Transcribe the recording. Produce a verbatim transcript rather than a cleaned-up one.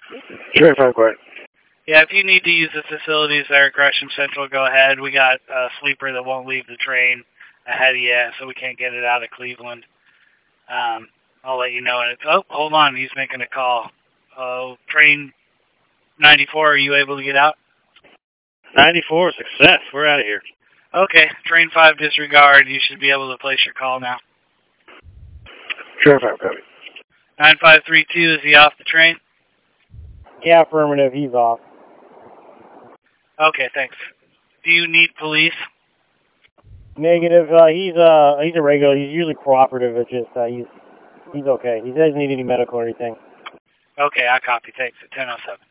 Train five, quiet. Yeah, if you need to use the facilities there at Gresham Central, go ahead. We got a sleeper that won't leave the train ahead of you, so we can't get it out of Cleveland. Um, I'll let you know. And it's, oh, hold on, he's making a call. Oh, train ninety-four, are you able to get out? ninety-four, success. We're out of here. Okay, train five, disregard. You should be able to place your call now. Train five, copy. nine five three two, is he off the train? Yeah, affirmative. He's off. Okay, thanks. Do you need police? Negative. Uh, he's uh he's a regular. He's usually cooperative. It's just uh, he's he's okay. He doesn't need any medical or anything. Okay, I copy. Thanks. At ten oh seven.